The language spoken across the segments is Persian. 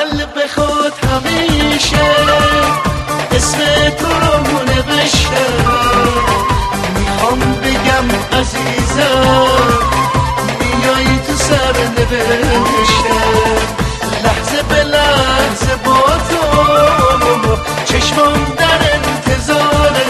قلب خود همیشه اسم تو رو نوشتم. میخوام بگم عزیزم میای تو سر نوشتم. لحظه به لحظه با تو چشمم در انتظاره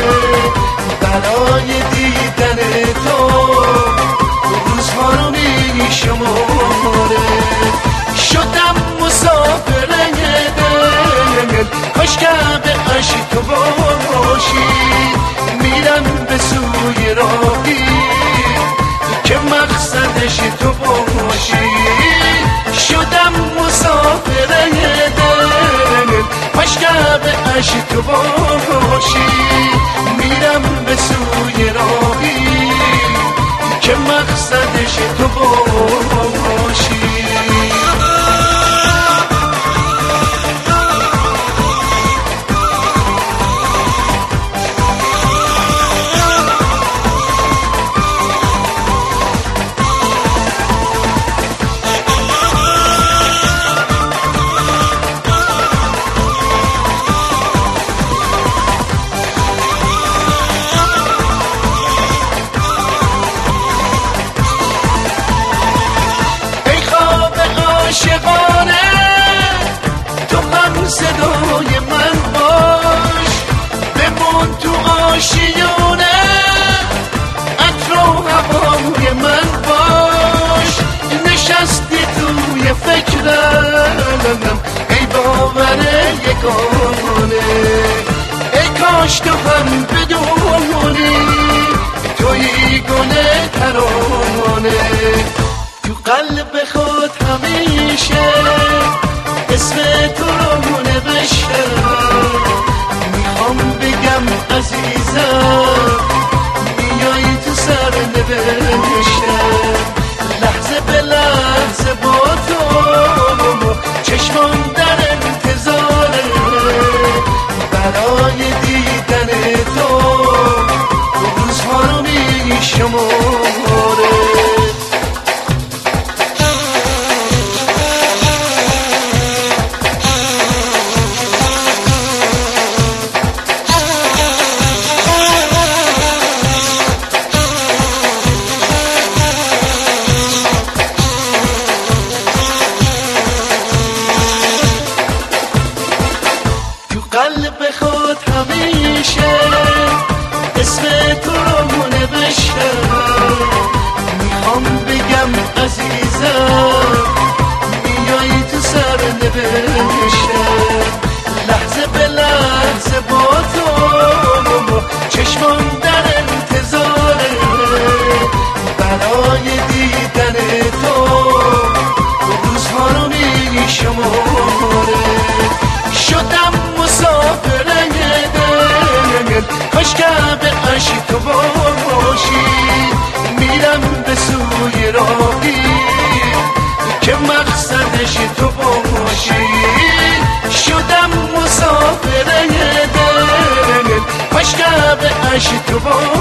برای دیدن تو روزها رو میشماره. شدم مسافر دل کاش که به عشق تو باشی. میرم به سوی راهی که مقصدش تو باشی. شدم مسافر دل کاش که به عشق تو باشی. میرم به سوی راهی که مقصدش تو باشی. عاشقانه تو هم صدای من باش. بمون تو آشیونه عطر و هوای من باش. نشستی توی فکرم ای باور یگانه. ای کاش تو هم بدونی توی گل ترانه. تو قلب خود همیشه اسم تو رو نوشتم. میخوام بگم عزیزم میای تو سر نوشتم. لحظه به لحظه با تو چشمم در انتظاره برای دیدن تو روزها رو میشماره. قلب خود همیشه اسم تو رو نوشتم. میخوام بگم عزیزم میای تو سر نوشتم. لحظه به لحظه با تو چشمم در انتظاره برای دیدن تو روزها رو میشماره. شدم مسافر دل کاش که به عشق تو باشی. میرم به سوی راهی که مقصدش تو باشی. شدم مسافر دل کاش که به عشق تو باشی.